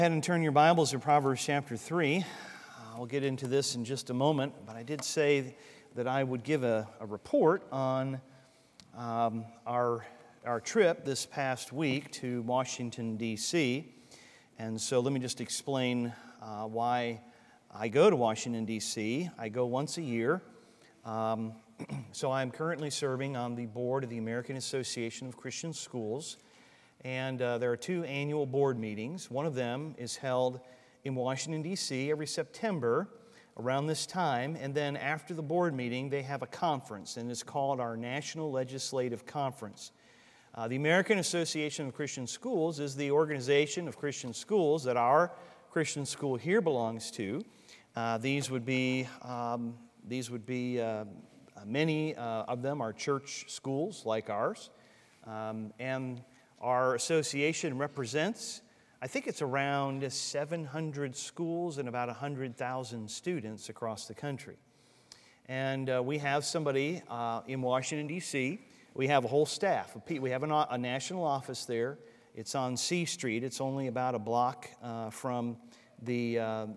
Go ahead and turn your Bibles to Proverbs chapter 3. We'll get into this in just a moment, but I did say that I would give a report on our trip this past week to Washington, D.C. And so let me just explain why I go to Washington, D.C. I go once a year. So I'm currently serving on the board of the American Association of Christian Schools. And there are two annual board meetings. One of them is held in Washington, D.C. every September around this time. And then after the board meeting, they have a conference, and it's called our National Legislative Conference. The American Association of Christian Schools is the organization of Christian schools that our Christian school here belongs to. These would be many of them are church schools like ours. And our association represents, I think it's around 700 schools and about 100,000 students across the country. And we have somebody in Washington, D.C. We have a whole staff. We have a national office there. It's on C Street. It's only about a block from the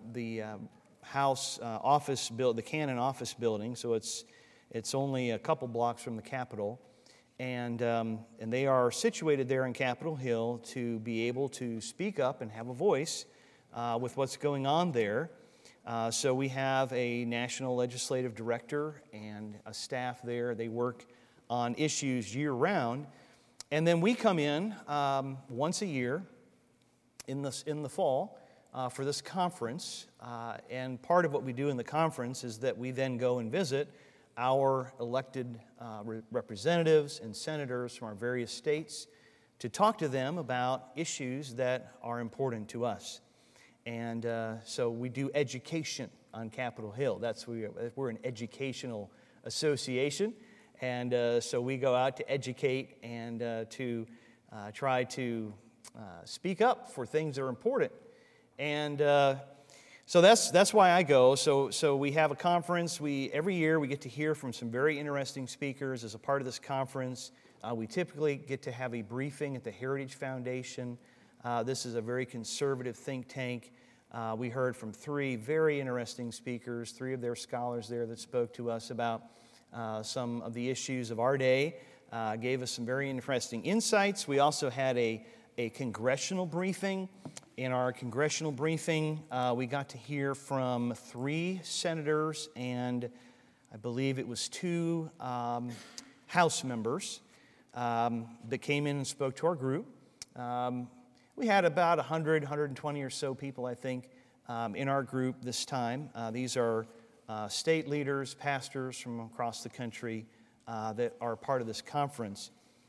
Cannon office building. So it's only a couple blocks from the Capitol. And they are situated there in Capitol Hill to be able to speak up and have a voice with what's going on there. So we have a national legislative director and a staff there. They work on issues year-round. And then we come in once a year in the fall for this conference. And part of what we do in the conference is that we then go and visit our elected representatives and senators from our various states to talk to them about issues that are important to us. And so we do education on Capitol Hill. We're an educational association. And so we go out to educate and to try to speak up for things that are important. And so that's why I go. So we have a conference. Every year we get to hear from some very interesting speakers as a part of this conference. We typically get to have a briefing at the Heritage Foundation. This is a very conservative think tank. We heard from three very interesting speakers, three of their scholars there that spoke to us about some of the issues of our day, gave us some very interesting insights. We also had a congressional briefing. In our congressional briefing, we got to hear from three senators and I believe it was two House members that came in and spoke to our group. We had about 100, 120 or so people, I think, in our group this time. These are state leaders, pastors from across the country that are part of this conference.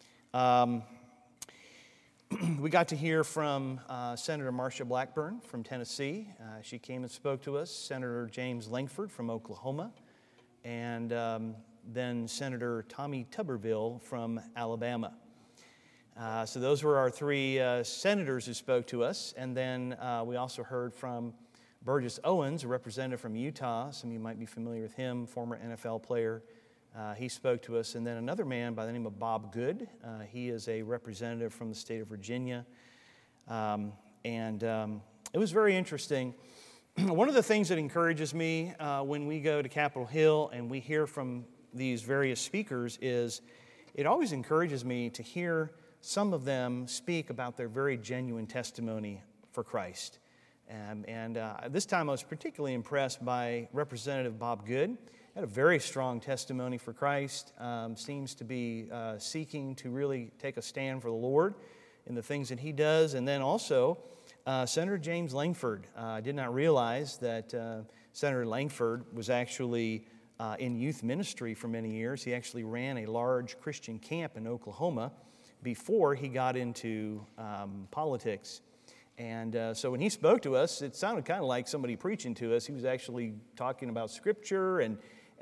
We got to hear from Senator Marsha Blackburn from Tennessee. She came and spoke to us. Senator James Lankford from Oklahoma. And then Senator Tommy Tuberville from Alabama. So those were our three senators who spoke to us. And then we also heard from Burgess Owens, a representative from Utah. Some of you might be familiar with him, former NFL player. He spoke to us, and then another man by the name of Bob Good. He is a representative from the state of Virginia, and it was very interesting. One of the things that encourages me when we go to Capitol Hill and we hear from these various speakers is it always encourages me to hear some of them speak about their very genuine testimony for Christ. And this time I was particularly impressed by Representative Bob Good. Had a very strong testimony for Christ, seems to be seeking to really take a stand for the Lord in the things that he does. And then also, Senator James Lankford. I did not realize that Senator Lankford was actually in youth ministry for many years. He actually ran a large Christian camp in Oklahoma before he got into politics. And so when he spoke to us, it sounded kind of like somebody preaching to us. He was actually talking about Scripture and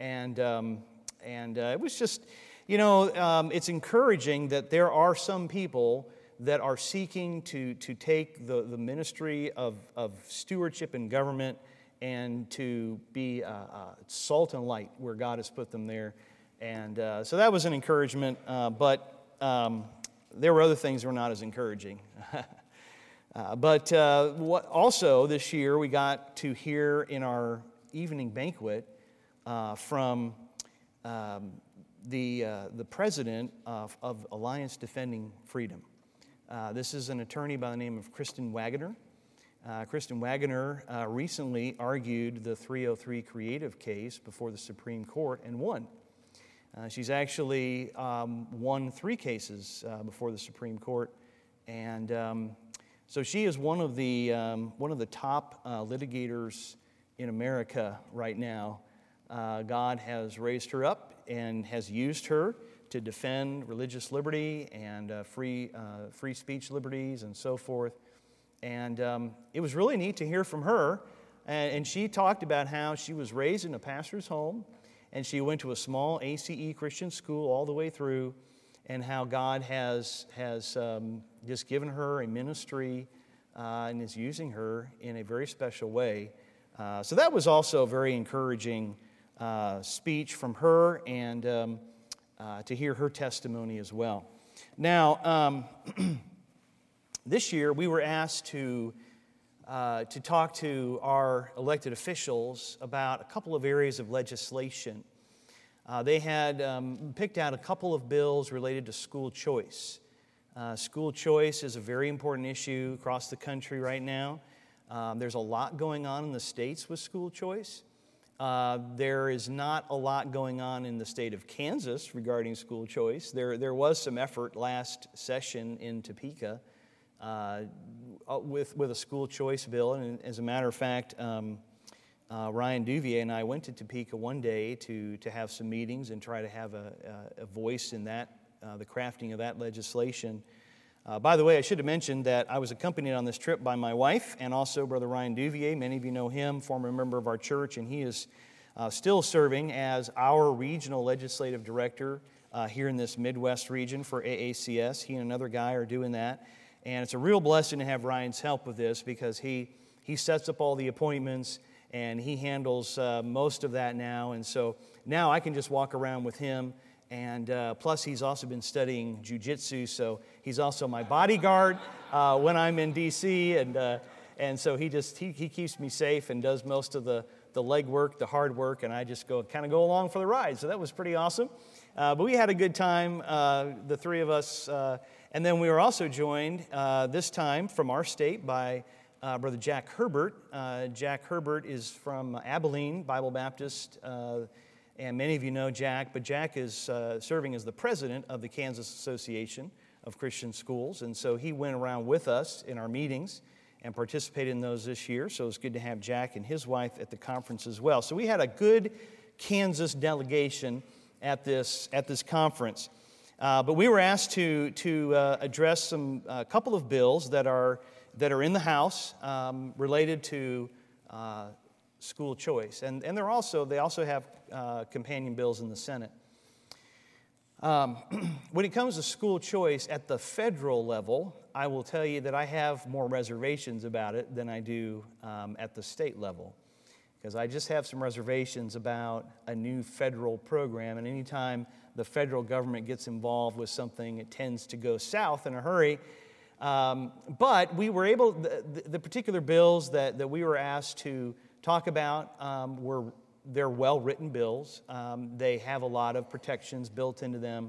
it was just, it's encouraging that there are some people that are seeking to take the ministry of stewardship and government and to be salt and light where God has put them there. And so that was an encouragement, but there were other things that were not as encouraging. Also this year we got to hear in our evening banquet from the president of Alliance Defending Freedom. This is an attorney by the name of Kristen Waggoner. Kristen Waggoner recently argued the 303 Creative case before the Supreme Court and won. She's actually won 3 cases before the Supreme Court, and so she is one of the top litigators in America right now. God has raised her up and has used her to defend religious liberty and free speech liberties and so forth. And it was really neat to hear from her. And she talked about how she was raised in a pastor's home, and she went to a small ACE Christian school all the way through, and how God has just given her a ministry and is using her in a very special way. So that was also a very encouraging speech from her, and to hear her testimony as well. Now, this year we were asked to talk to our elected officials about a couple of areas of legislation. They had picked out a couple of bills related to school choice. School choice is a very important issue across the country right now. There's a lot going on in the states with school choice. There is not a lot going on in the state of Kansas regarding school choice. There was some effort last session in Topeka with a school choice bill, and as a matter of fact, Ryan Duvier and I went to Topeka one day to have some meetings and try to have a voice in that, the crafting of that legislation. By the way, I should have mentioned that I was accompanied on this trip by my wife and also Brother Ryan Duvier. Many of you know him, former member of our church, and he is still serving as our regional legislative director here in this Midwest region for AACS. He and another guy are doing that. And it's a real blessing to have Ryan's help with this, because he sets up all the appointments and he handles most of that now. And so now I can just walk around with him. And plus, he's also been studying jiu-jitsu, so he's also my bodyguard when I'm in D.C. And so he keeps me safe and does most of the leg work, the hard work, and I just go along for the ride. So that was pretty awesome. But we had a good time, the three of us. And then we were also joined this time from our state by Brother Jack Herbert. Jack Herbert is from Abilene Bible Baptist. And many of you know Jack, but Jack is serving as the president of the Kansas Association of Christian Schools. And so he went around with us in our meetings and participated in those this year. So it's good to have Jack and his wife at the conference as well. So we had a good Kansas delegation at this conference. But we were asked to address a couple of bills that are in the House related to school choice, and they also have companion bills in the Senate. When it comes to school choice at the federal level, I will tell you that I have more reservations about it than I do at the state level, because I just have some reservations about a new federal program, and anytime the federal government gets involved with something, it tends to go south in a hurry. But we were able, the particular bills that we were asked to talk about they're well-written bills. They have a lot of protections built into them.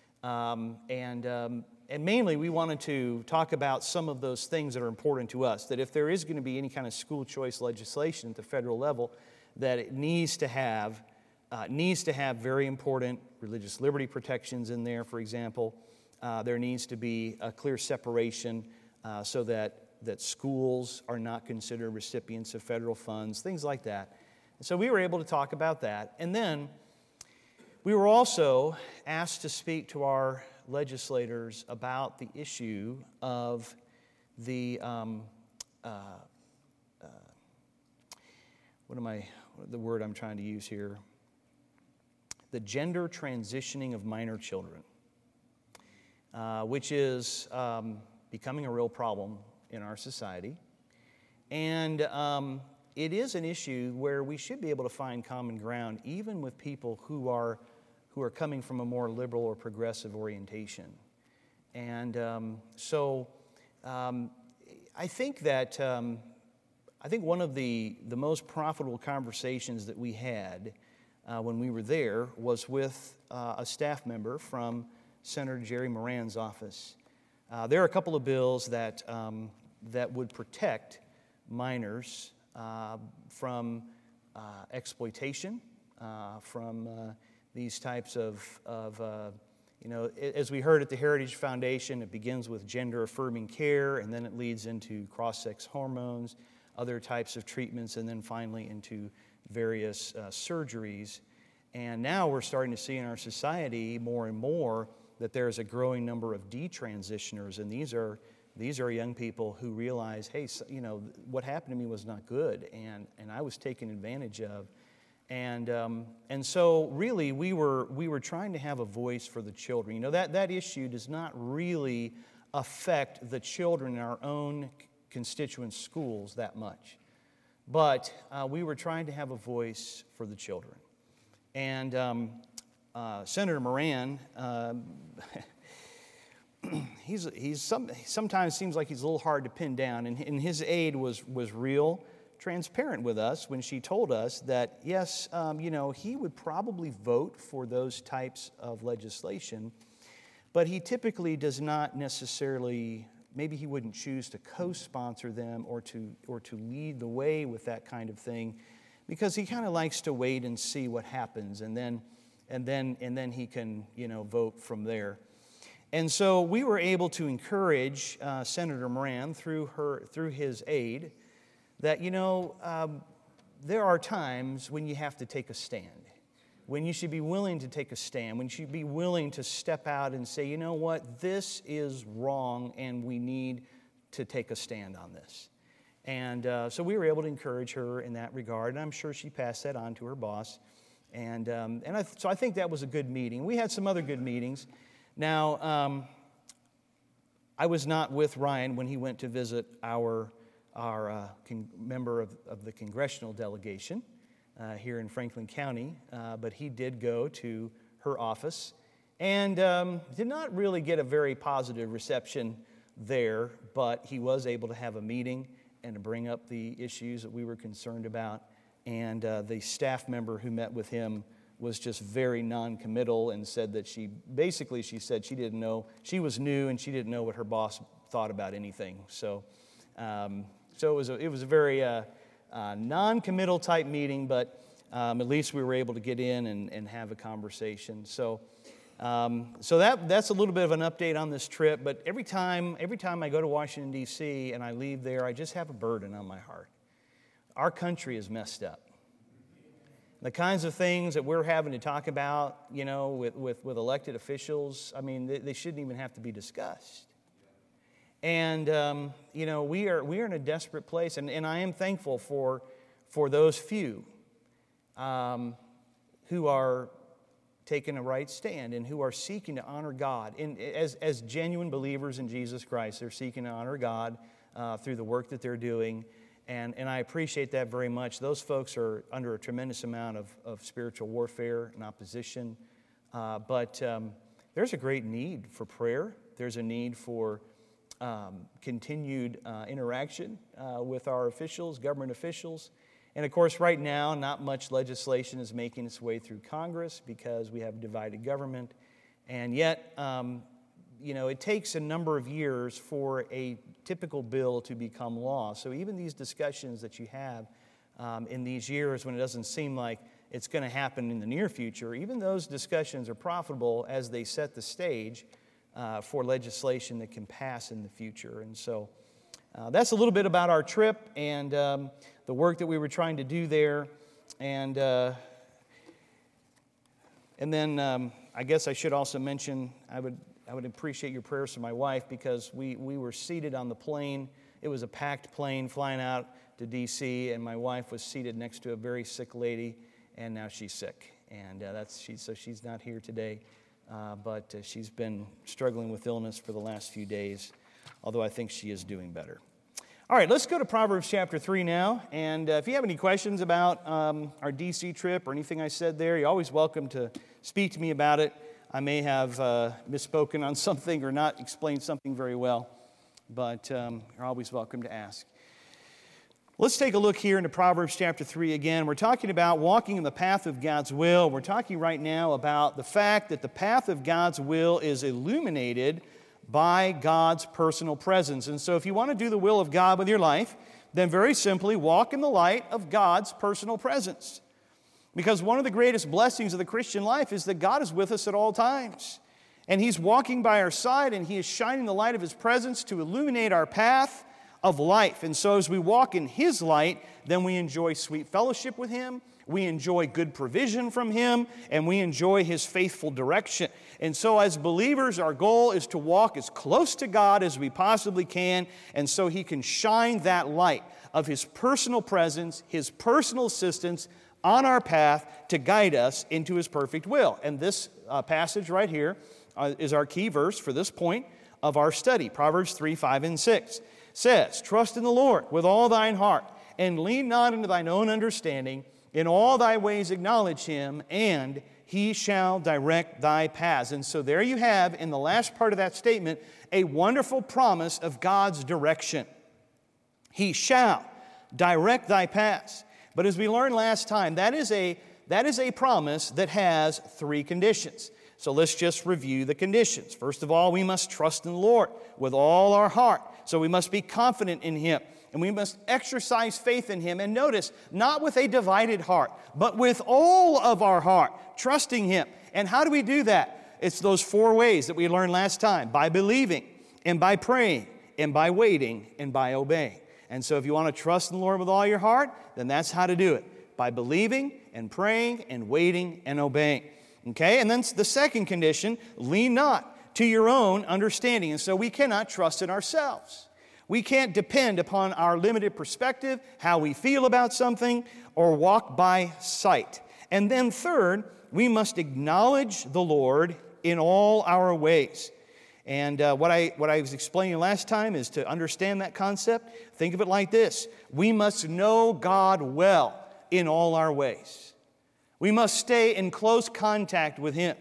And mainly we wanted to talk about some of those things that are important to us, that if there is going to be any kind of school choice legislation at the federal level, that it needs to have very important religious liberty protections in there, for example. There needs to be a clear separation so that schools are not considered recipients of federal funds, things like that. And so we were able to talk about that. And then we were also asked to speak to our legislators about the issue of the the word I'm trying to use here? The gender transitioning of minor children, which is becoming a real problem in our society. And it is an issue where we should be able to find common ground, even with people who are coming from a more liberal or progressive orientation. And so I think that one of the most profitable conversations that we had when we were there was with a staff member from Senator Jerry Moran's office. There are a couple of bills that would protect minors from exploitation, from these types of as we heard at the Heritage Foundation, it begins with gender-affirming care, and then it leads into cross-sex hormones, other types of treatments, and then finally into various surgeries. And now we're starting to see in our society more and more that there's a growing number of detransitioners, and these are young people who realize, hey, what happened to me was not good, and I was taken advantage of. And so really we were trying to have a voice for the children. That issue does not really affect the children in our own constituent schools that much. But we were trying to have a voice for the children. And Senator Moran, sometimes seems like he's a little hard to pin down, and his aide was real transparent with us when she told us that, yes, he would probably vote for those types of legislation, but he typically does not necessarily, maybe he wouldn't choose to co-sponsor them or to lead the way with that kind of thing, because he kind of likes to wait and see what happens, and then he can, vote from there. And so we were able to encourage Senator Moran through his aide that, there are times when you have to take a stand, when you should be willing to take a stand, when you should be willing to step out and say, you know what, this is wrong and we need to take a stand on this. And so we were able to encourage her in that regard, and I'm sure she passed that on to her boss. So I think that was a good meeting. We had some other good meetings. Now, I was not with Ryan when he went to visit our member of the congressional delegation here in Franklin County, but he did go to her office and did not really get a very positive reception there, but he was able to have a meeting and to bring up the issues that we were concerned about. And the staff member who met with him was just very non-committal and said that she said she didn't know, she was new and she didn't know what her boss thought about anything. So it was a very non-committal type meeting, but at least we were able to get in and have a conversation. So that's a little bit of an update on this trip. But every time I go to Washington, D.C. and I leave there, I just have a burden on my heart. Our country is messed up. The kinds of things that we're having to talk about, with elected officials, I mean, they shouldn't even have to be discussed. And, we are in a desperate place, and I am thankful for those few who are taking a right stand and who are seeking to honor God. And as genuine believers in Jesus Christ, they're seeking to honor God through the work that they're doing. And I appreciate that very much. Those folks are under a tremendous amount of spiritual warfare and opposition. But there's a great need for prayer. There's a need for continued interaction with our officials, government officials. And of course, right now, not much legislation is making its way through Congress because we have divided government. And yet, it takes a number of years for a typical bill to become law. So even these discussions that you have in these years when it doesn't seem like it's going to happen in the near future, even those discussions are profitable as they set the stage for legislation that can pass in the future. And so that's a little bit about our trip and the work that we were trying to do there. And then I guess I should also mention I would appreciate your prayers for my wife because we were seated on the plane. It was a packed plane flying out to D.C., and my wife was seated next to a very sick lady, and now she's sick. And so she's not here today, but she's been struggling with illness for the last few days, although I think she is doing better. All right, let's go to Proverbs chapter 3 now. And if you have any questions about our D.C. trip or anything I said there, you're always welcome to speak to me about it. I may have misspoken on something or not explained something very well. but you're always welcome to ask. Let's take a look here into Proverbs chapter 3 again. We're talking about walking in the path of God's will. We're talking right now about the fact that the path of God's will is illuminated by God's personal presence. And so if you want to do the will of God with your life, then very simply walk in the light of God's personal presence. Because one of the greatest blessings of the Christian life is that God is with us at all times. And He's walking by our side, and He is shining the light of His presence to illuminate our path of life. And so as we walk in His light, then we enjoy sweet fellowship with Him, we enjoy good provision from Him, and we enjoy His faithful direction. And so as believers, our goal is to walk as close to God as we possibly can, and so He can shine that light of His personal presence, His personal assistance on our path to guide us into His perfect will. And this passage right here is our key verse for this point of our study. Proverbs 3, 5, and 6 says, "Trust in the Lord with all thine heart, and lean not into thine own understanding. In all thy ways acknowledge Him, and He shall direct thy paths." And so there you have, in the last part of that statement, a wonderful promise of God's direction. He shall direct thy paths. But as we learned last time, that is a promise that has three conditions. So let's just review the conditions. First of all, we must trust in the Lord with all our heart. So we must be confident in Him, and we must exercise faith in Him. And notice, not with a divided heart, but with all of our heart, trusting Him. And how do we do that? It's those four ways that we learned last time: by believing, and by praying, and by waiting, and by obeying. And so if you want to trust in the Lord with all your heart, then that's how to do it: by believing, and praying, and waiting, and obeying. Okay, and then the second condition, lean not to your own understanding. And so we cannot trust in ourselves. We can't depend upon our limited perspective, how we feel about something, or walk by sight. And then third, we must acknowledge the Lord in all our ways. And what I was explaining last time is, to understand that concept, think of it like this: we must know God well in all our ways. We must stay in close contact with Him.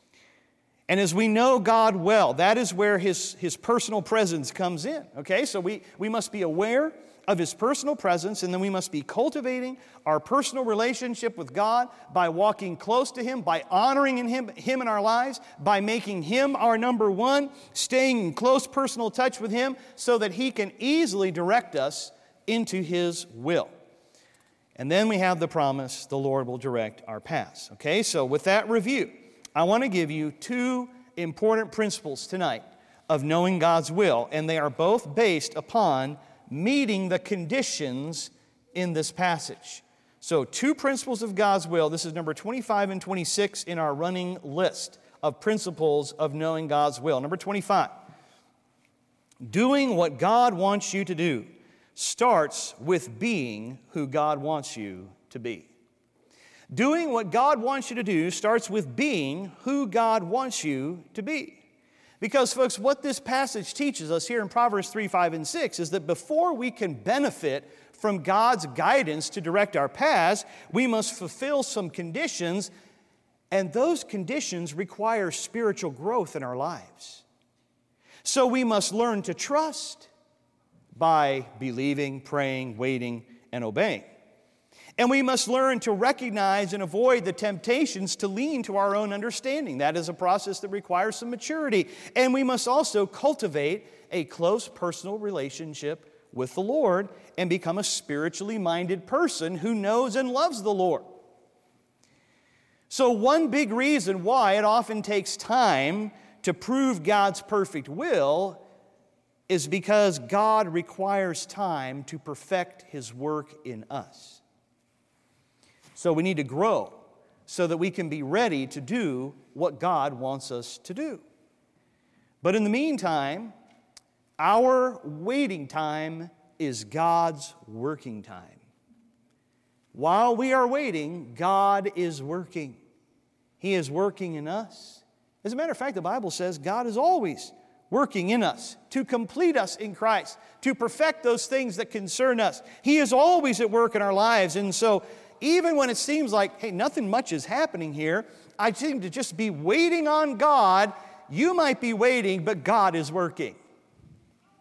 And as we know God well, that is where His personal presence comes in. Okay, so we must be aware of His personal presence, and then we must be cultivating our personal relationship with God by walking close to Him, by honoring Him in our lives, by making Him our number one, staying in close personal touch with Him so that He can easily direct us into His will. And then we have the promise, the Lord will direct our paths. Okay, so with that review, I want to give you two important principles tonight of knowing God's will, and they are both based upon meeting the conditions in this passage. So two principles of God's will. This is number 25 and 26 in our running list of principles of knowing God's will. Number 25, doing what God wants you to do starts with being who God wants you to be. Doing what God wants you to do starts with being who God wants you to be. Because, folks, what this passage teaches us here in Proverbs 3, 5, and 6 is that before we can benefit from God's guidance to direct our paths, we must fulfill some conditions, and those conditions require spiritual growth in our lives. So we must learn to trust by believing, praying, waiting, and obeying. And we must learn to recognize and avoid the temptations to lean to our own understanding. That is a process that requires some maturity. And we must also cultivate a close personal relationship with the Lord and become a spiritually minded person who knows and loves the Lord. So one big reason why it often takes time to prove God's perfect will is because God requires time to perfect His work in us. So we need to grow so that we can be ready to do what God wants us to do. But in the meantime, our waiting time is God's working time. While we are waiting, God is working. He is working in us. As a matter of fact, the Bible says God is always working in us to complete us in Christ, to perfect those things that concern us. He is always at work in our lives. And so even when it seems like, hey, nothing much is happening here, I seem to just be waiting on God, you might be waiting, but God is working.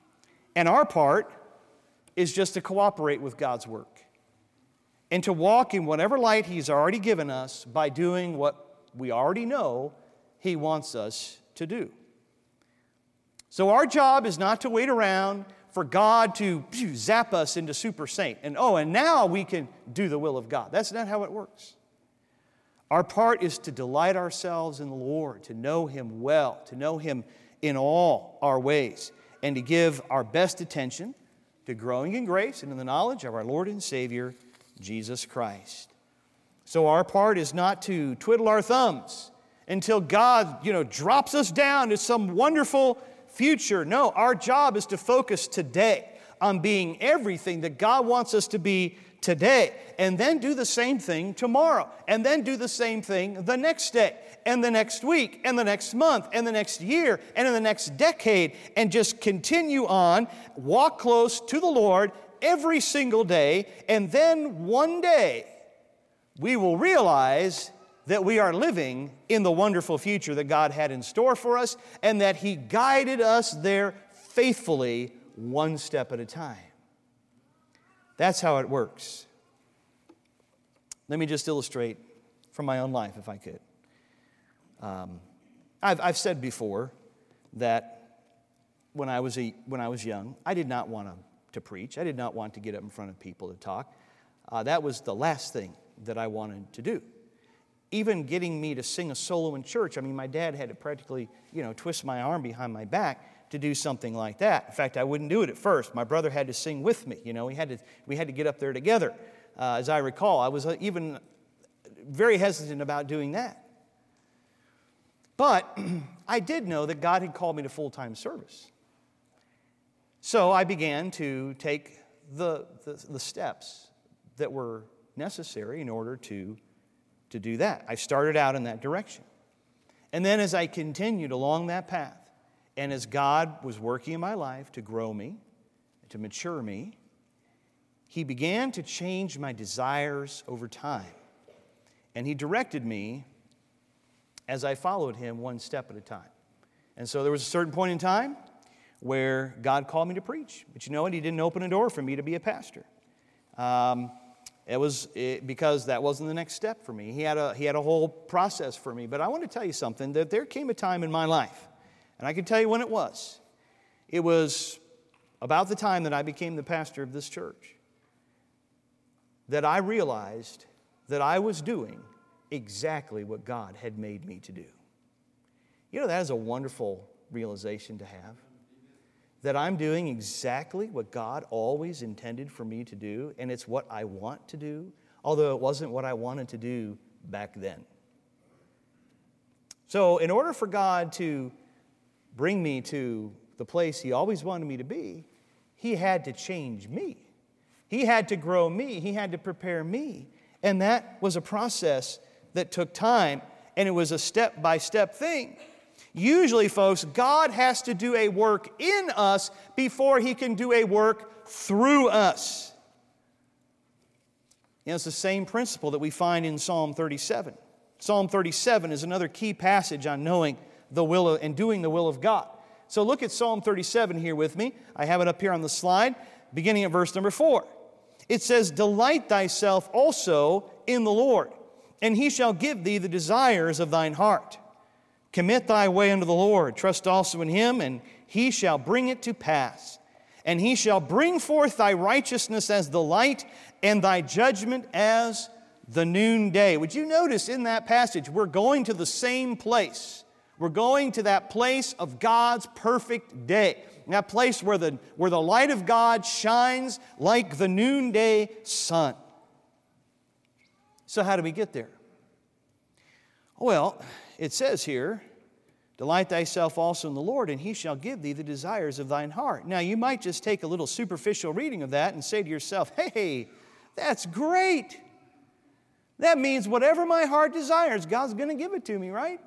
And our part is just to cooperate with God's work and to walk in whatever light He's already given us by doing what we already know He wants us to do. So our job is not to wait around for God to zap us into super saint and now we can do the will of God. That's not how it works. Our part is to delight ourselves in the Lord, to know Him well, to know Him in all our ways, and to give our best attention to growing in grace and in the knowledge of our Lord and Savior, Jesus Christ. So our part is not to twiddle our thumbs until God, drops us down to some wonderful future. No, our job is to focus today on being everything that God wants us to be today, and then do the same thing tomorrow, and then do the same thing the next day, and the next week, and the next month, and the next year, and in the next decade, and just continue on, walk close to the Lord every single day, and then one day we will realize that we are living in the wonderful future that God had in store for us, and that He guided us there faithfully, one step at a time. That's how it works. Let me just illustrate from my own life, if I could. I've said before that when I was young, I did not want to preach. I did not want to get up in front of people to talk. That was the last thing that I wanted to do. Even getting me to sing a solo in church, my dad had to practically, twist my arm behind my back to do something like that. In fact, I wouldn't do it at first. My brother had to sing with me. We had to get up there together. As I recall, I was even very hesitant about doing that. But I did know that God had called me to full-time service. So I began to take the steps that were necessary in order to do that. I started out in that direction. And then as I continued along that path, and as God was working in my life to grow me, to mature me, He began to change my desires over time. And He directed me as I followed Him one step at a time. And so there was a certain point in time where God called me to preach. But you know what? He didn't open a door for me to be a pastor. Because that wasn't the next step for me. He had a whole process for me. But I want to tell you something, that there came a time in my life, and I can tell you when it was. It was about the time that I became the pastor of this church that I realized that I was doing exactly what God had made me to do. That is a wonderful realization to have. That I'm doing exactly what God always intended for me to do, and it's what I want to do, although it wasn't what I wanted to do back then. So in order for God to bring me to the place He always wanted me to be, He had to change me. He had to grow me. He had to prepare me. And that was a process that took time, and it was a step-by-step thing. Usually, folks, God has to do a work in us before He can do a work through us. It's the same principle that we find in Psalm 37. Psalm 37 is another key passage on knowing the will and doing the will of God. So look at Psalm 37 here with me. I have it up here on the slide, beginning at verse number 4. It says, "Delight thyself also in the Lord, and He shall give thee the desires of thine heart. Commit thy way unto the Lord, trust also in Him, and He shall bring it to pass. And He shall bring forth thy righteousness as the light, and thy judgment as the noonday." Would you notice in that passage, we're going to the same place. We're going to that place of God's perfect day. That place where the light of God shines like the noonday sun. So how do we get there? Well, it says here, "Delight thyself also in the Lord, and He shall give thee the desires of thine heart." Now, you might just take a little superficial reading of that and say to yourself, "Hey, that's great. That means whatever my heart desires, God's going to give it to me, right?"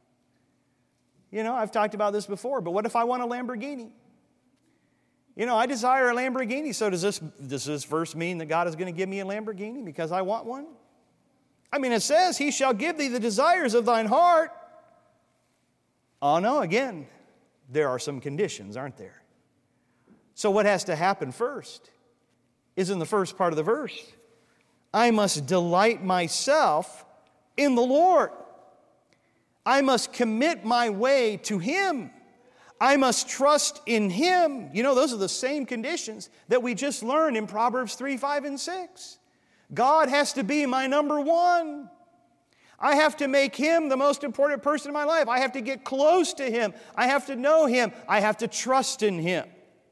I've talked about this before, but what if I want a Lamborghini? I desire a Lamborghini, so does this verse mean that God is going to give me a Lamborghini because I want one? It says, "He shall give thee the desires of thine heart." Oh no, again, there are some conditions, aren't there? So what has to happen first is in the first part of the verse. I must delight myself in the Lord. I must commit my way to Him. I must trust in Him. You know, those are the same conditions that we just learned in Proverbs 3, 5, and 6. God has to be my number one. I have to make Him the most important person in my life. I have to get close to Him. I have to know Him. I have to trust in Him.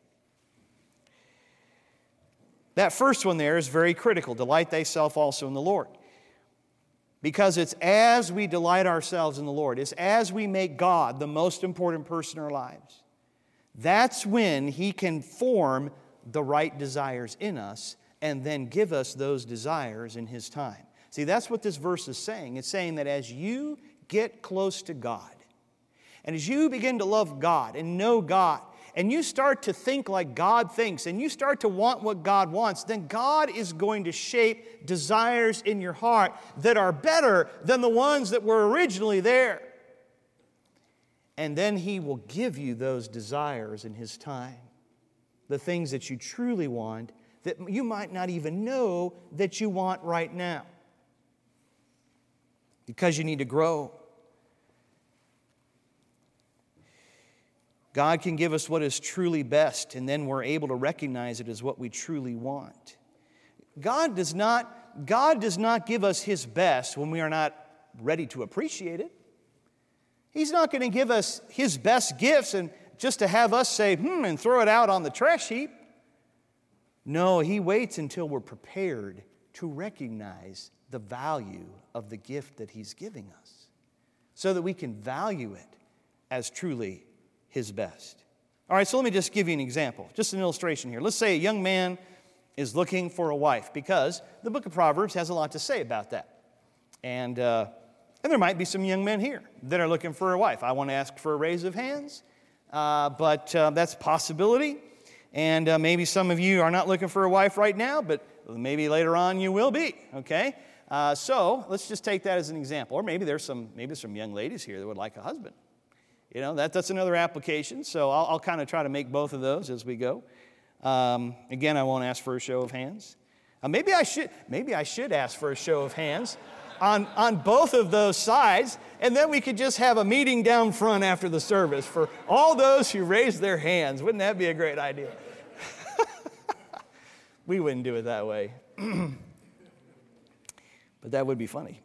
That first one there is very critical. Delight thyself also in the Lord. Because it's as we delight ourselves in the Lord, it's as we make God the most important person in our lives, that's when He can form the right desires in us and then give us those desires in His time. See, that's what this verse is saying. It's saying that as you get close to God, and as you begin to love God and know God, and you start to think like God thinks, and you start to want what God wants, then God is going to shape desires in your heart that are better than the ones that were originally there. And then He will give you those desires in His time. The things that you truly want that you might not even know that you want right now. Because you need to grow. God can give us what is truly best, and then we're able to recognize it as what we truly want. God does not give us His best when we are not ready to appreciate it. He's not going to give us His best gifts and just to have us say, and throw it out on the trash heap. No, He waits until we're prepared to recognize the value of the gift that He's giving us so that we can value it as truly His best. All right, so let me just give you an example, just an illustration here. Let's say a young man is looking for a wife, because the book of Proverbs has a lot to say about that. And there might be some young men here that are looking for a wife. I want to ask for a raise of hands, but that's a possibility. And maybe some of you are not looking for a wife right now, but maybe later on you will be, okay? So let's just take that as an example. Or maybe there's some young ladies here that would like a husband. You know, that's another application, so I'll kind of try to make both of those as we go. Again, I won't ask for a show of hands. Maybe I should ask for a show of hands on both of those sides, and then we could just have a meeting down front after the service for all those who raised their hands. Wouldn't that be a great idea? We wouldn't do it that way. But that would be funny.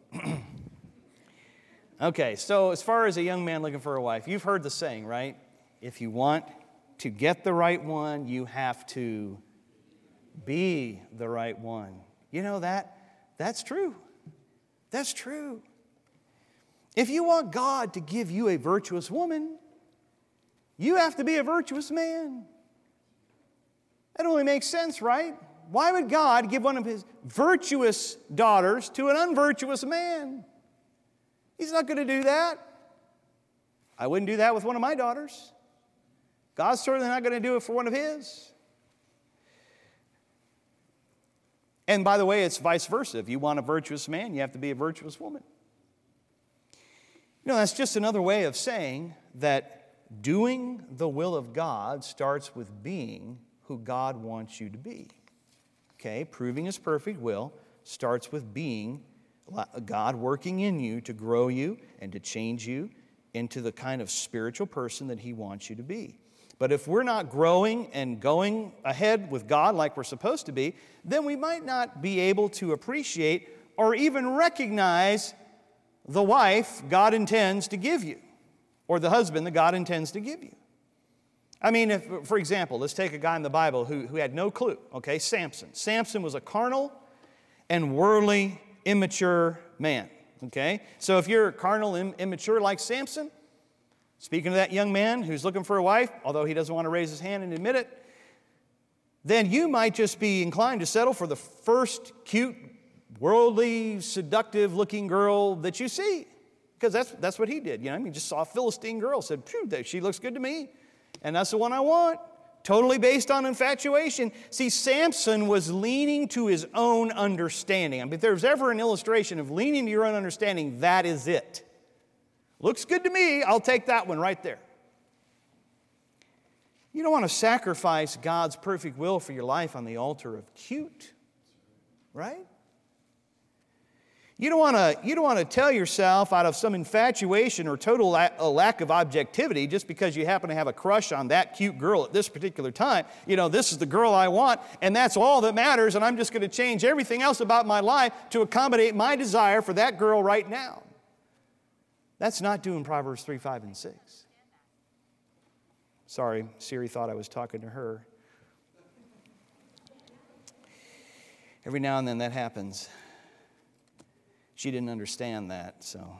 Okay, so as far as a young man looking for a wife, you've heard the saying, right? If you want to get the right one, you have to be the right one. You know that's true. That's true. If you want God to give you a virtuous woman, you have to be a virtuous man. That only makes sense, right? Why would God give one of His virtuous daughters to an unvirtuous man? He's not going to do that. I wouldn't do that with one of my daughters. God's certainly not going to do it for one of His. And by the way, it's vice versa. If you want a virtuous man, you have to be a virtuous woman. You know, that's just another way of saying that doing the will of God starts with being who God wants you to be. Okay, proving His perfect will starts with being God working in you to grow you and to change you into the kind of spiritual person that He wants you to be. But if we're not growing and going ahead with God like we're supposed to be, then we might not be able to appreciate or even recognize the wife God intends to give you, or the husband that God intends to give you. I mean, if, for example, let's take a guy in the Bible who had no clue, okay, Samson. Samson was a carnal and worldly, immature man, okay? So if you're carnal and immature like Samson, speaking of that young man who's looking for a wife, although he doesn't want to raise his hand and admit it, then you might just be inclined to settle for the first cute, worldly, seductive-looking girl that you see. Because that's what he did. You know, I mean, just saw a Philistine girl, said, "Phew, she looks good to me, and that's the one I want." Totally based on infatuation. See, Samson was leaning to his own understanding. I mean, if there's ever an illustration of leaning to your own understanding, that is it. Looks good to me, I'll take that one right there. You don't want to sacrifice God's perfect will for your life on the altar of cute, right? You don't want to tell yourself out of some infatuation or total lack of objectivity just because you happen to have a crush on that cute girl at this particular time. This is the girl I want, and that's all that matters, and I'm just going to change everything else about my life to accommodate my desire for that girl right now. That's not doing Proverbs 3, 5, and 6. Sorry, Siri thought I was talking to her. Every now and then that happens. She didn't understand that, so.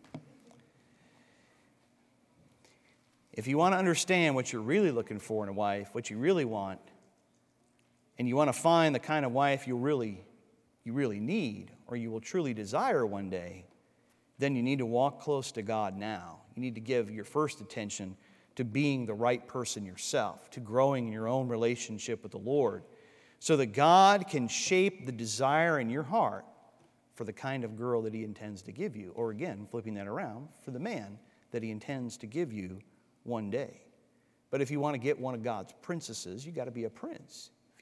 If you want to understand what you're really looking for in a wife, what you really want, and you want to find the kind of wife you really need, or you will truly desire one day, then you need to walk close to God now. You need to give your first attention to being the right person yourself, to growing in your own relationship with the Lord, so that God can shape the desire in your heart for the kind of girl that He intends to give you. Or again, flipping that around, for the man that He intends to give you one day. But if you want to get one of God's princesses, you got to be a prince. If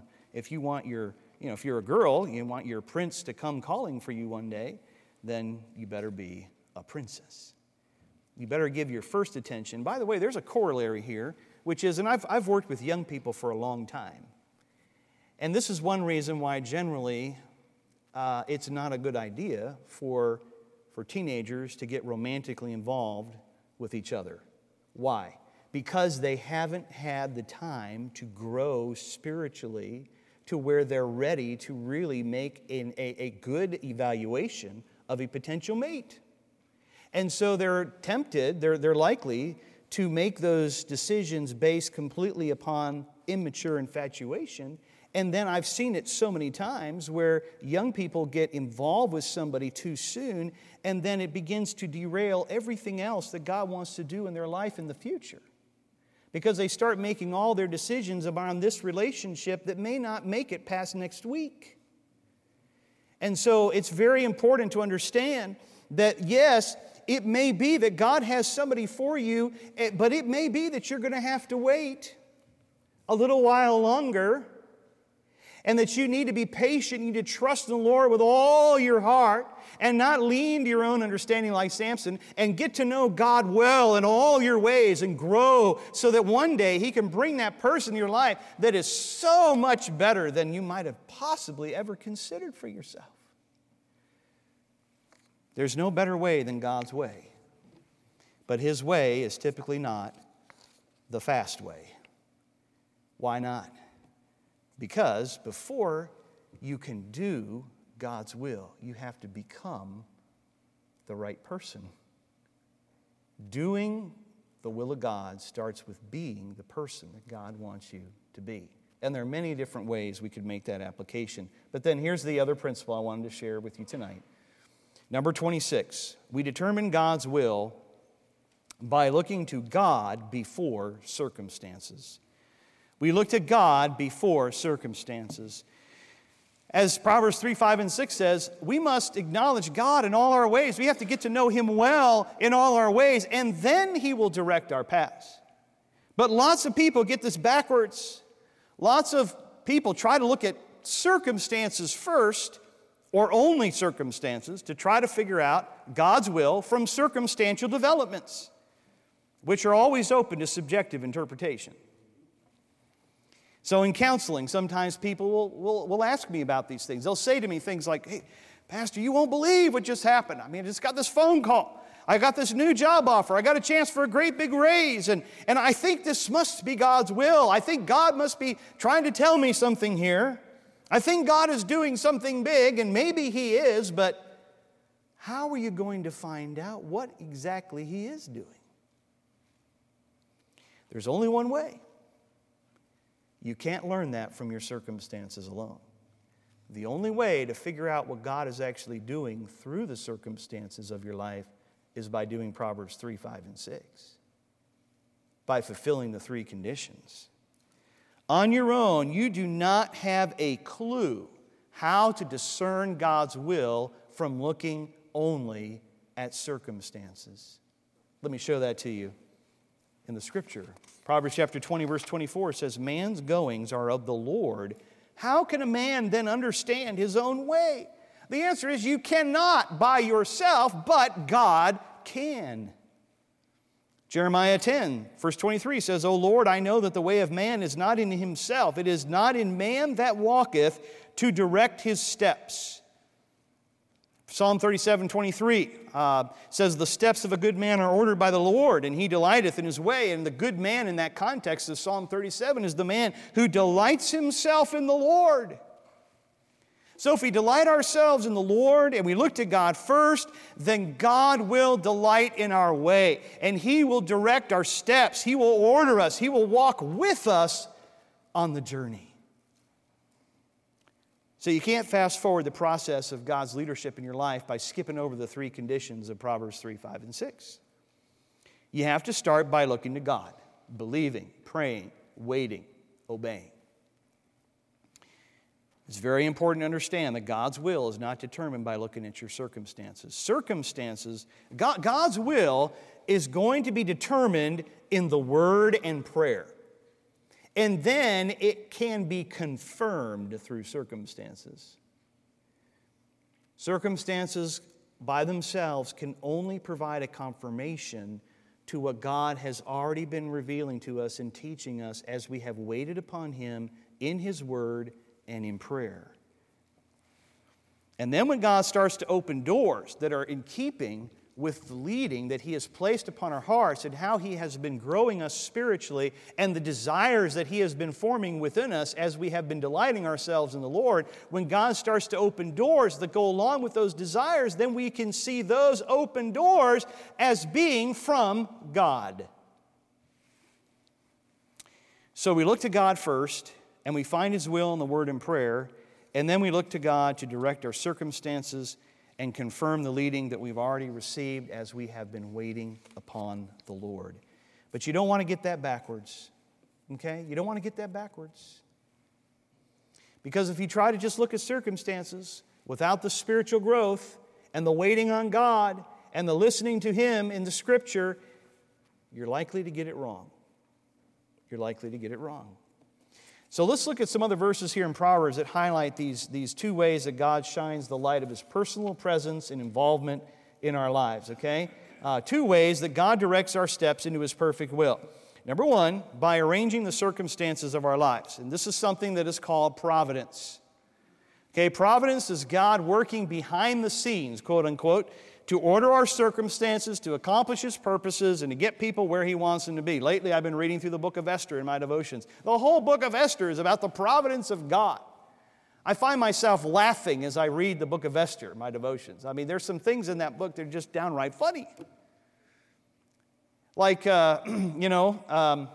you're a girl, you want your prince to come calling for you one day, then you better be a princess. You better give your first attention. By the way, there's a corollary here, which is, and I've worked with young people for a long time. And this is one reason why generally it's not a good idea for teenagers to get romantically involved with each other. Why? Because they haven't had the time to grow spiritually to where they're ready to really make a good evaluation of a potential mate. And so they're tempted, they're likely to make those decisions based completely upon immature infatuation. And then I've seen it so many times where young people get involved with somebody too soon, and then it begins to derail everything else that God wants to do in their life in the future. Because they start making all their decisions about this relationship that may not make it past next week. And so it's very important to understand that, yes, it may be that God has somebody for you, but it may be that you're going to have to wait a little while longer. And that you need to be patient, you need to trust in the Lord with all your heart and not lean to your own understanding like Samson, and get to know God well in all your ways and grow so that one day He can bring that person in your life that is so much better than you might have possibly ever considered for yourself. There's no better way than God's way. But His way is typically not the fast way. Why not? Because before you can do God's will, you have to become the right person. Doing the will of God starts with being the person that God wants you to be. And there are many different ways we could make that application. But then here's the other principle I wanted to share with you tonight. Number 26, we determine God's will by looking to God before circumstances. We look to God before circumstances. As Proverbs 3, 5, and 6 says, we must acknowledge God in all our ways. We have to get to know Him well in all our ways, and then He will direct our paths. But lots of people get this backwards. Lots of people try to look at circumstances first, or only circumstances, to try to figure out God's will from circumstantial developments, which are always open to subjective interpretation. So in counseling, sometimes people will ask me about these things. They'll say to me things like, hey, Pastor, you won't believe what just happened. I just got this phone call. I got this new job offer. I got a chance for a great big raise. And I think this must be God's will. I think God must be trying to tell me something here. I think God is doing something big, and maybe He is, but how are you going to find out what exactly He is doing? There's only one way. You can't learn that from your circumstances alone. The only way to figure out what God is actually doing through the circumstances of your life is by doing Proverbs 3, 5, and 6. By fulfilling the three conditions. On your own, you do not have a clue how to discern God's will from looking only at circumstances. Let me show that to you. in the Scripture. Proverbs chapter 20, verse 24 says, man's goings are of the Lord. How can a man then understand his own way? The answer is you cannot by yourself, but God can. Jeremiah 10, verse 23 says, O Lord, I know that the way of man is not in himself. It is not in man that walketh to direct his steps. Psalm 37, 23 says, the steps of a good man are ordered by the Lord, and he delighteth in his way. And the good man in that context of Psalm 37 is the man who delights himself in the Lord. So if we delight ourselves in the Lord and we look to God first, then God will delight in our way, and He will direct our steps. He will order us. He will walk with us on the journey. So you can't fast forward the process of God's leadership in your life by skipping over the 3 conditions of Proverbs 3, 5, and 6. You have to start by looking to God, believing, praying, waiting, obeying. It's very important to understand that God's will is not determined by looking at your circumstances. God's will is going to be determined in the Word and prayer. And then it can be confirmed through circumstances. Circumstances by themselves can only provide a confirmation to what God has already been revealing to us and teaching us as we have waited upon Him in His Word and in prayer. And then when God starts to open doors that are in keeping with the leading that He has placed upon our hearts and how He has been growing us spiritually and the desires that He has been forming within us as we have been delighting ourselves in the Lord, when God starts to open doors that go along with those desires, then we can see those open doors as being from God. So we look to God first, and we find His will in the Word and prayer, and then we look to God to direct our circumstances and confirm the leading that we've already received as we have been waiting upon the Lord. But you don't want to get that backwards, okay? You don't want to get that backwards. Because if you try to just look at circumstances without the spiritual growth and the waiting on God and the listening to Him in the Scripture, you're likely to get it wrong. You're likely to get it wrong. So let's look at some other verses here in Proverbs that highlight these 2 ways that God shines the light of His personal presence and involvement in our lives, okay? 2 ways that God directs our steps into His perfect will. Number 1, by arranging the circumstances of our lives. And this is something that is called providence. Okay, providence is God working behind the scenes, quote unquote, to order our circumstances, to accomplish His purposes, and to get people where He wants them to be. Lately, I've been reading through the book of Esther in my devotions. The whole book of Esther is about the providence of God. I find myself laughing as I read the book of Esther in my devotions. I mean, there's some things in that book that are just downright funny. Like, Haman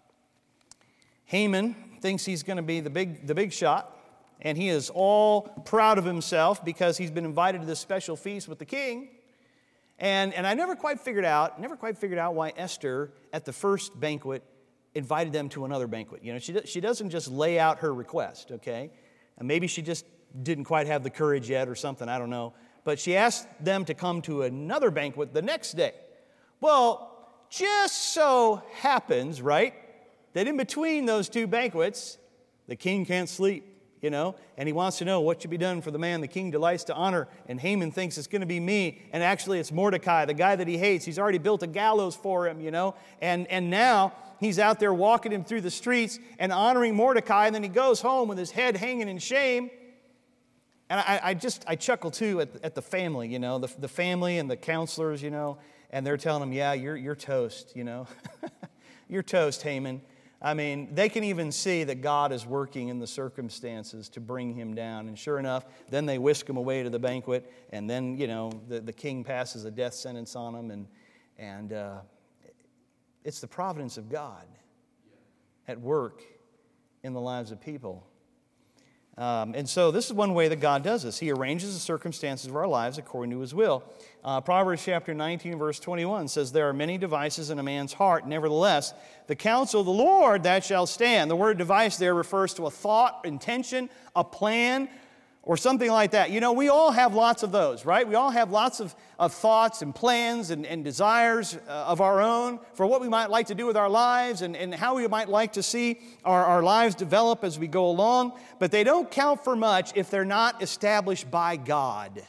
thinks he's going to be the big shot, and he is all proud of himself because he's been invited to this special feast with the king. And I never quite figured out why Esther at the first banquet invited them to another banquet. You know, she doesn't just lay out her request, okay? And maybe she just didn't quite have the courage yet or something, I don't know. But she asked them to come to another banquet the next day. Well, just so happens, right, that in between those 2 banquets, the king can't sleep. You know, and he wants to know what should be done for the man the king delights to honor. And Haman thinks it's going to be me. And actually it's Mordecai, the guy that he hates. He's already built a gallows for him, you know. And now he's out there walking him through the streets and honoring Mordecai. And then he goes home with his head hanging in shame. And I chuckle too at the family, you know, the family and the counselors, you know. And they're telling him, yeah, you're toast, you know. You're toast, Haman. I mean, they can even see that God is working in the circumstances to bring him down. And sure enough, then they whisk him away to the banquet, and then, you know, the king passes a death sentence on him, and it's the providence of God at work in the lives of people. And so this is one way that God does this. He arranges the circumstances of our lives according to His will. Proverbs chapter 19, verse 21 says, there are many devices in a man's heart. Nevertheless, the counsel of the Lord, that shall stand. The word device there refers to a thought, intention, a plan, or something like that. You know, we all have lots of those, right? We all have lots of thoughts and plans and desires of our own for what we might like to do with our lives and how we might like to see our lives develop as we go along. But they don't count for much if they're not established by God.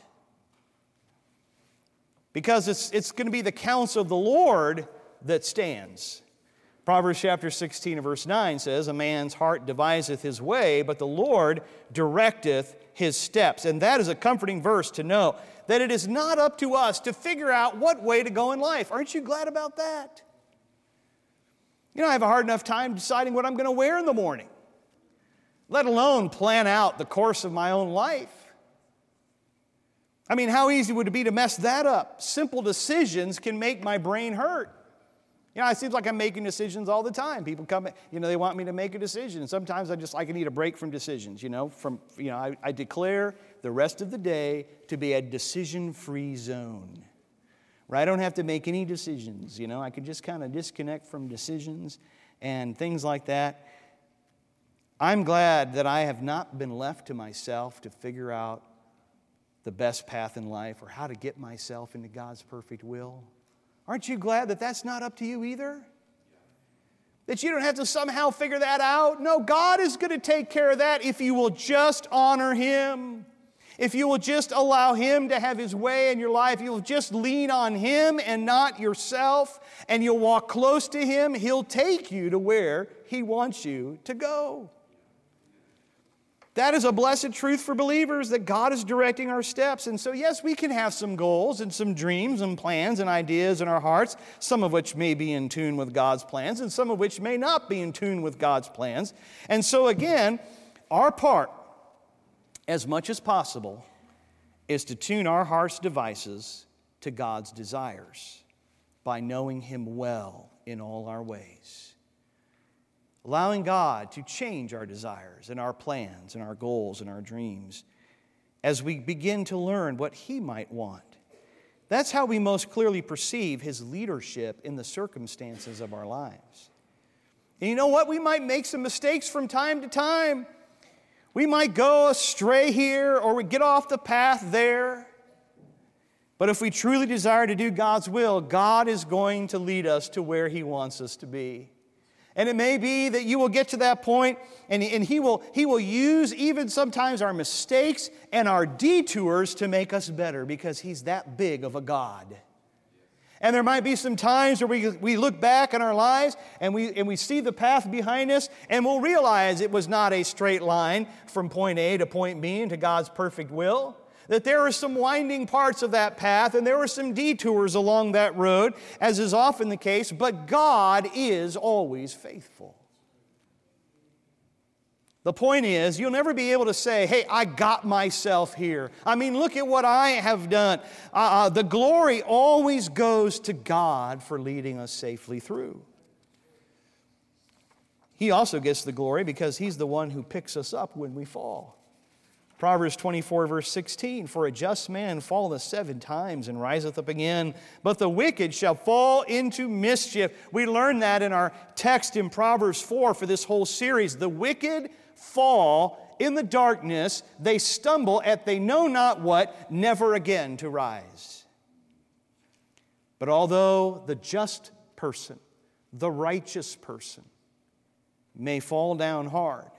Because it's going to be the counsel of the Lord that stands. Proverbs chapter 16 and verse 9 says, "A man's heart deviseth his way, but the Lord directeth his steps." And that is a comforting verse to know that it is not up to us to figure out what way to go in life. Aren't you glad about that? You know, I have a hard enough time deciding what I'm going to wear in the morning, let alone plan out the course of my own life. I mean, how easy would it be to mess that up? Simple decisions can make my brain hurt. You know, it seems like I'm making decisions all the time. People come, they want me to make a decision. And sometimes I need a break from decisions, I declare the rest of the day to be a decision-free zone, where I don't have to make any decisions. I can just kind of disconnect from decisions and things like that. I'm glad that I have not been left to myself to figure out the best path in life or how to get myself into God's perfect will. Aren't you glad that that's not up to you either? That you don't have to somehow figure that out? No, God is going to take care of that if you will just honor Him. If you will just allow Him to have His way in your life, you'll just lean on Him and not yourself, and you'll walk close to Him, He'll take you to where He wants you to go. That is a blessed truth for believers, that God is directing our steps. And so, yes, we can have some goals and some dreams and plans and ideas in our hearts, some of which may be in tune with God's plans and some of which may not be in tune with God's plans. And so, again, our part, as much as possible, is to tune our heart's devices to God's desires by knowing Him well in all our ways. Allowing God to change our desires and our plans and our goals and our dreams as we begin to learn what He might want. That's how we most clearly perceive His leadership in the circumstances of our lives. And you know what? We might make some mistakes from time to time. We might go astray here or we get off the path there. But if we truly desire to do God's will, God is going to lead us to where He wants us to be. And it may be that you will get to that point and He will use even sometimes our mistakes and our detours to make us better because He's that big of a God. And there might be some times where we look back in our lives and we see the path behind us and we'll realize it was not a straight line from point A to point B into God's perfect will. That there were some winding parts of that path and there were some detours along that road, as is often the case, but God is always faithful. The point is, you'll never be able to say, hey, I got myself here. I mean, look at what I have done. The glory always goes to God for leading us safely through. He also gets the glory because He's the one who picks us up when we fall. Proverbs 24, verse 16, "For a just man falleth 7 times and riseth up again, but the wicked shall fall into mischief." We learn that in our text in Proverbs 4 for this whole series. The wicked fall in the darkness, they stumble at they know not what, never again to rise. But although the just person, the righteous person, may fall down hard,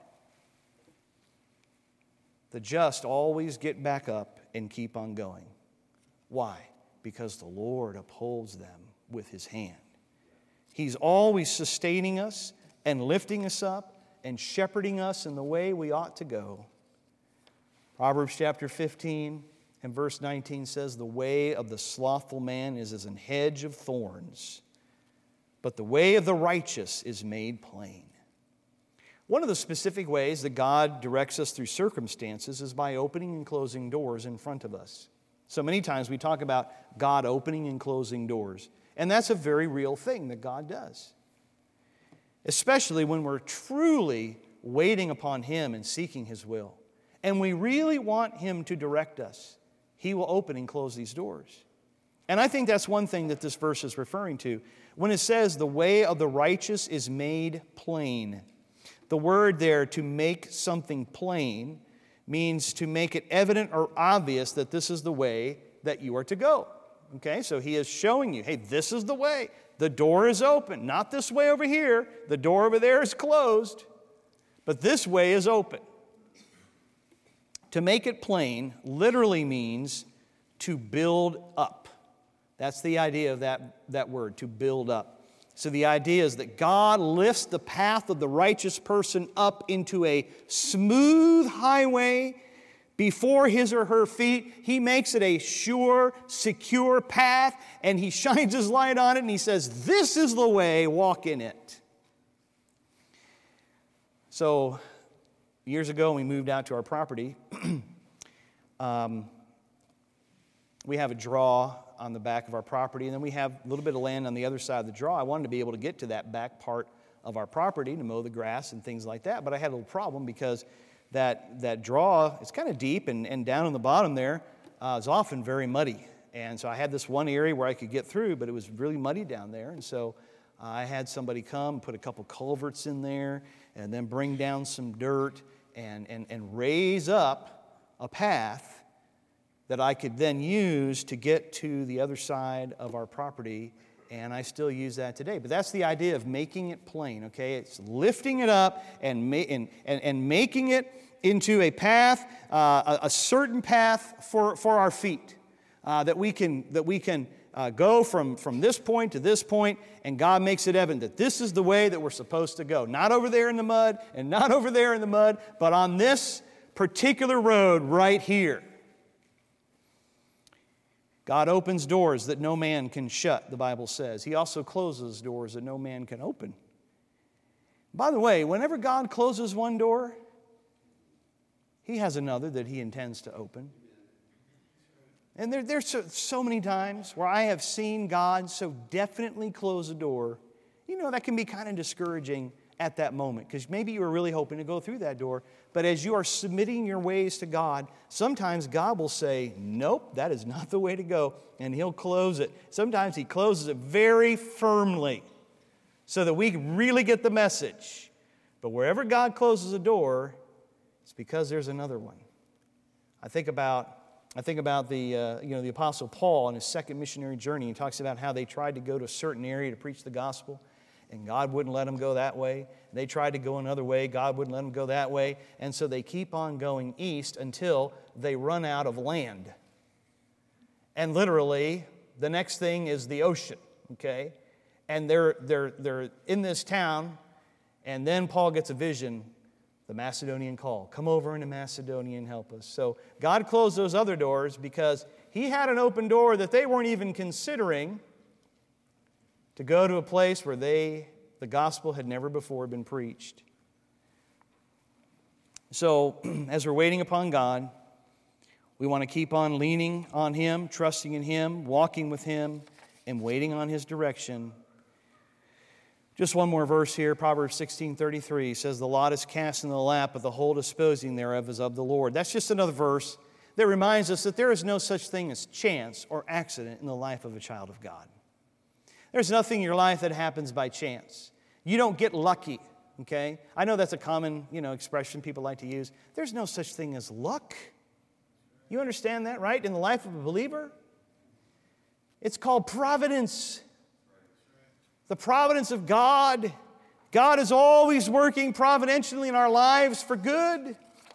the just always get back up and keep on going. Why? Because the Lord upholds them with His hand. He's always sustaining us and lifting us up and shepherding us in the way we ought to go. Proverbs chapter 15 and verse 19 says, "The way of the slothful man is as an hedge of thorns, but the way of the righteous is made plain." One of the specific ways that God directs us through circumstances is by opening and closing doors in front of us. So many times we talk about God opening and closing doors, and that's a very real thing that God does. Especially when we're truly waiting upon Him and seeking His will, and we really want Him to direct us, He will open and close these doors. And I think that's one thing that this verse is referring to. When it says, "The way of the righteous is made plain," the word there, to make something plain, means to make it evident or obvious that this is the way that you are to go. Okay, so he is showing you, hey, this is the way. The door is open. Not this way over here. The door over there is closed. But this way is open. To make it plain literally means to build up. That's the idea of that word, to build up. So the idea is that God lifts the path of the righteous person up into a smooth highway before his or her feet. He makes it a sure, secure path, and he shines his light on it, and he says, this is the way, walk in it. So, years ago, when we moved out to our property, we have a draw on the back of our property, and then we have a little bit of land on the other side of the draw. I wanted to be able to get to that back part of our property to mow the grass and things like that, but I had a little problem because that draw is kind of deep, and down on the bottom there is often very muddy. And so I had this one area where I could get through, but it was really muddy down there. And so I had somebody come, put a couple culverts in there, and then bring down some dirt and raise up a path that I could then use to get to the other side of our property. And I still use that today. But that's the idea of making it plain, okay? It's lifting it up and making it into a path, a certain path for our feet, that we can go from this point to this point, and God makes it evident that this is the way that we're supposed to go. Not over there in the mud, and not over there in the mud, but on this particular road right here. God opens doors that no man can shut, the Bible says. He also closes doors that no man can open. By the way, whenever God closes one door, He has another that He intends to open. And there's so many times where I have seen God so definitely close a door. You know, that can be kind of discouraging at that moment, because maybe you were really hoping to go through that door, but as you are submitting your ways to God, sometimes God will say, nope, that is not the way to go, and He'll close it. Sometimes He closes it very firmly so that we really get the message. But wherever God closes a door, it's because there's another one. I think about the Apostle Paul on his second missionary journey. He talks about how they tried to go to a certain area to preach the gospel, and God wouldn't let them go that way. They tried to go another way. God wouldn't let them go that way. And so they keep on going east until they run out of land. And literally, the next thing is the ocean, okay? And they're in this town, and then Paul gets a vision, the Macedonian call. Come over into Macedonia and help us. So God closed those other doors because He had an open door that they weren't even considering, to go to a place where the gospel had never before been preached. So, as we're waiting upon God, we want to keep on leaning on Him, trusting in Him, walking with Him, and waiting on His direction. Just one more verse here. Proverbs 16:33 says, the lot is cast in the lap, but the whole disposing thereof is of the Lord. That's just another verse that reminds us that there is no such thing as chance or accident in the life of a child of God. There's nothing in your life that happens by chance. You don't get lucky, okay? I know that's a common, expression people like to use. There's no such thing as luck. You understand that, right? In the life of a believer, it's called providence. The providence of God. God is always working providentially in our lives for good.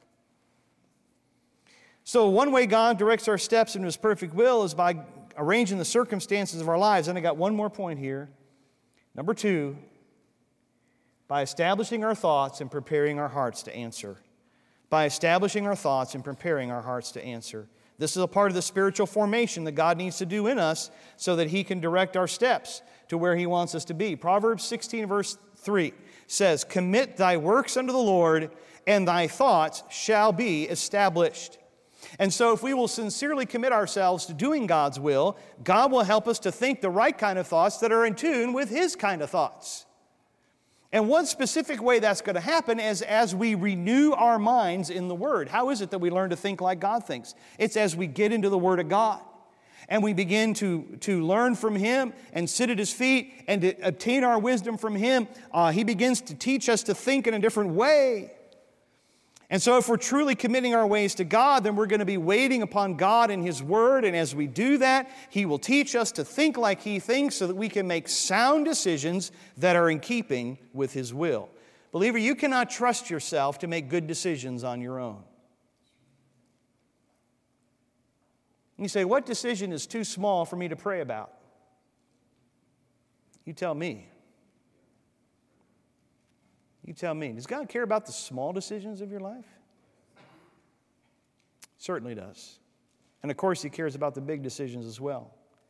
So one way God directs our steps into His perfect will is by arranging the circumstances of our lives. And I got one more point here. Number 2, by establishing our thoughts and preparing our hearts to answer. By establishing our thoughts and preparing our hearts to answer. This is a part of the spiritual formation that God needs to do in us so that He can direct our steps to where He wants us to be. Proverbs 16 verse 3 says, commit thy works unto the Lord, and thy thoughts shall be established. And so if we will sincerely commit ourselves to doing God's will, God will help us to think the right kind of thoughts that are in tune with His kind of thoughts. And one specific way that's going to happen is as we renew our minds in the Word. How is it that we learn to think like God thinks? It's as we get into the Word of God. And we begin to learn from Him and sit at His feet and to obtain our wisdom from Him. He begins to teach us to think in a different way. And so if we're truly committing our ways to God, then we're going to be waiting upon God and His Word. And as we do that, He will teach us to think like He thinks so that we can make sound decisions that are in keeping with His will. Believer, you cannot trust yourself to make good decisions on your own. You say, what decision is too small for me to pray about? You tell me. You tell me. Does God care about the small decisions of your life? Certainly does. And of course, He cares about the big decisions as well.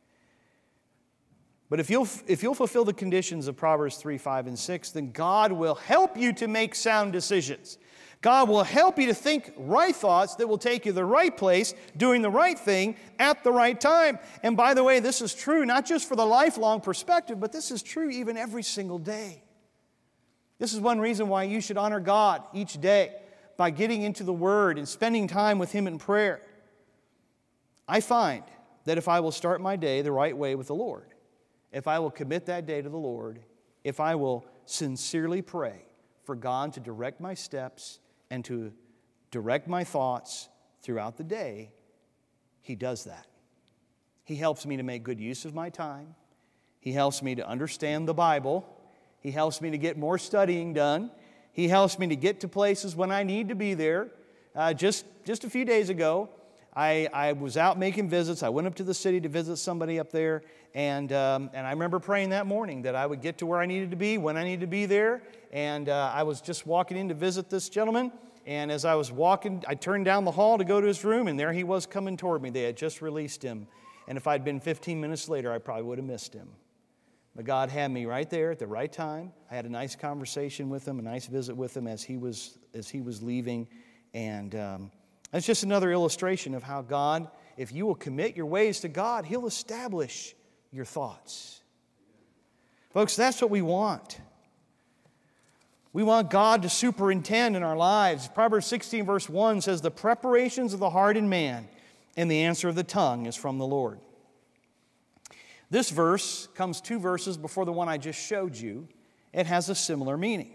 But if you'll fulfill the conditions of Proverbs 3, 5, and 6, then God will help you to make sound decisions. God will help you to think right thoughts that will take you to the right place, doing the right thing at the right time. And by the way, this is true not just for the lifelong perspective, but this is true even every single day. This is one reason why you should honor God each day by getting into the Word and spending time with Him in prayer. I find that if I will start my day the right way with the Lord, if I will commit that day to the Lord, if I will sincerely pray for God to direct my steps and to direct my thoughts throughout the day, He does that. He helps me to make good use of my time. He helps me to understand the Bible. He helps me to get more studying done. He helps me to get to places when I need to be there. Just a few days ago, I was out making visits. I went up to the city to visit somebody up there, and I remember praying that morning that I would get to where I needed to be, when I needed to be there. And I was just walking in to visit this gentleman, and as I was walking, I turned down the hall to go to his room, and there he was coming toward me. They had just released him, and if I'd been 15 minutes later, I probably would have missed him. But God had me right there at the right time. I had a nice conversation with him, a nice visit with him as he was leaving. And that's just another illustration of how God, if you will commit your ways to God, He'll establish your thoughts. Folks, that's what we want. We want God to superintend in our lives. Proverbs 16 verse 1 says, "The preparations of the heart in man, and the answer of the tongue is from the Lord." This verse comes 2 verses before the one I just showed you. It has a similar meaning.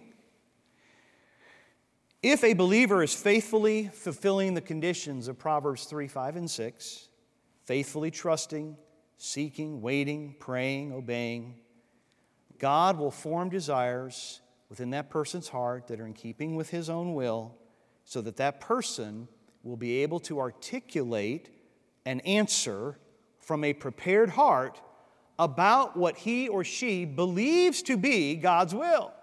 If a believer is faithfully fulfilling the conditions of Proverbs 3, 5, and 6, faithfully trusting, seeking, waiting, praying, obeying, God will form desires within that person's heart that are in keeping with His own will, so that that person will be able to articulate an answer from a prepared heart about what he or she believes to be God's will.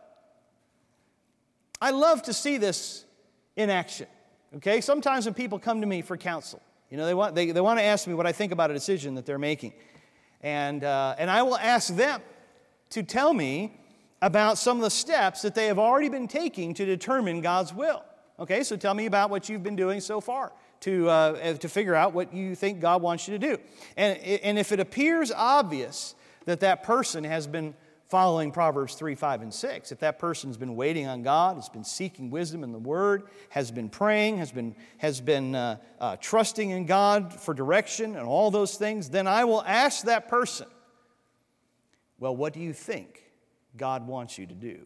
I love to see this in action. Okay, sometimes when people come to me for counsel, they want to ask me what I think about a decision that they're making, and I will ask them to tell me about some of the steps that they have already been taking to determine God's will. Okay, so tell me about what you've been doing so far to figure out what you think God wants you to do. And if it appears obvious that that person has been following Proverbs 3, 5, and 6, if that person's been waiting on God, has been seeking wisdom in the Word, has been praying, has been trusting in God for direction and all those things, then I will ask that person, well, what do you think God wants you to do?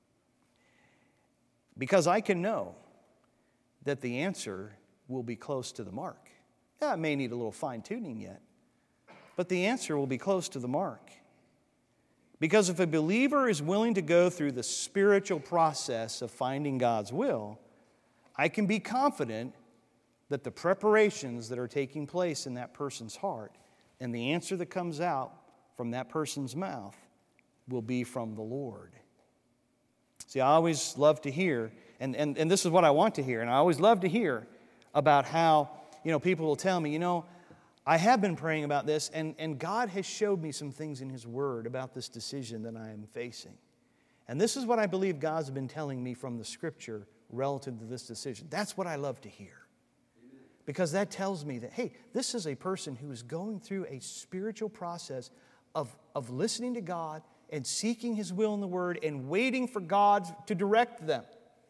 Because I can know that the answer will be close to the mark. Yeah, it may need a little fine-tuning yet, but the answer will be close to the mark. Because if a believer is willing to go through the spiritual process of finding God's will, I can be confident that the preparations that are taking place in that person's heart and the answer that comes out from that person's mouth will be from the Lord. See, I always love to hear, and this is what I want to hear, and I always love to hear about how, people will tell me, I have been praying about this, and God has showed me some things in His Word about this decision that I am facing. And this is what I believe God's been telling me from the Scripture relative to this decision. That's what I love to hear. Because that tells me that, hey, this is a person who is going through a spiritual process of listening to God and seeking His will in the Word and waiting for God to direct them.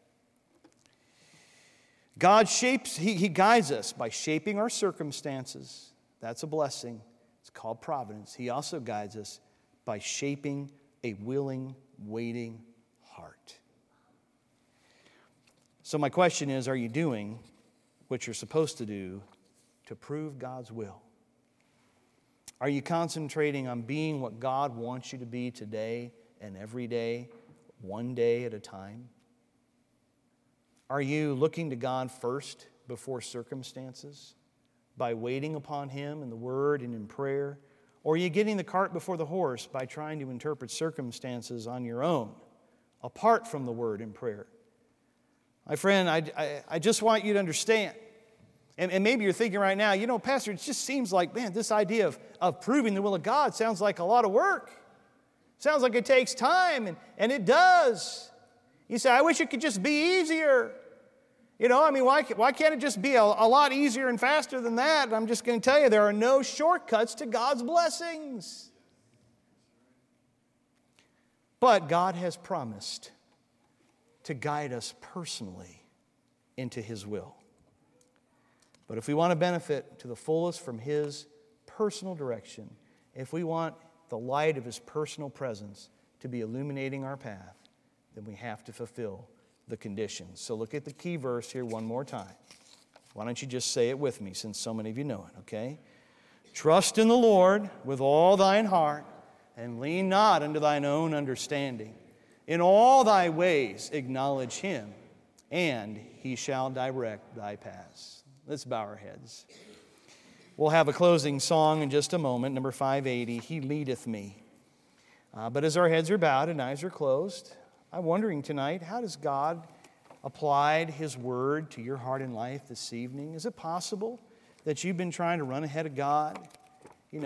God shapes, He guides us by shaping our circumstances. That's a blessing. It's called providence. He also guides us by shaping a willing, waiting heart. So my question is, are you doing what you're supposed to do to prove God's will? Are you concentrating on being what God wants you to be today and every day, one day at a time? Are you looking to God first before circumstances by waiting upon Him in the Word and in prayer? Or are you getting the cart before the horse by trying to interpret circumstances on your own, apart from the Word and prayer? My friend, I just want you to understand, and maybe you're thinking right now, Pastor, it just seems like, man, this idea of proving the will of God sounds like a lot of work. Sounds like it takes time, and it does. You say, I wish it could just be easier. Why can't it just be a lot easier and faster than that? And I'm just going to tell you, there are no shortcuts to God's blessings. But God has promised to guide us personally into His will. But if we want to benefit to the fullest from His personal direction, if we want the light of His personal presence to be illuminating our path, then we have to fulfill the conditions. So look at the key verse here one more time. Why don't you just say it with me, since so many of you know it, okay? Trust in the Lord with all thine heart, and lean not unto thine own understanding. In all thy ways acknowledge Him, and He shall direct thy paths. Let's bow our heads. We'll have a closing song in just a moment, number 580, He Leadeth Me. But as our heads are bowed and eyes are closed, I'm wondering tonight, how does God apply His Word to your heart and life this evening? Is it possible that you've been trying to run ahead of God?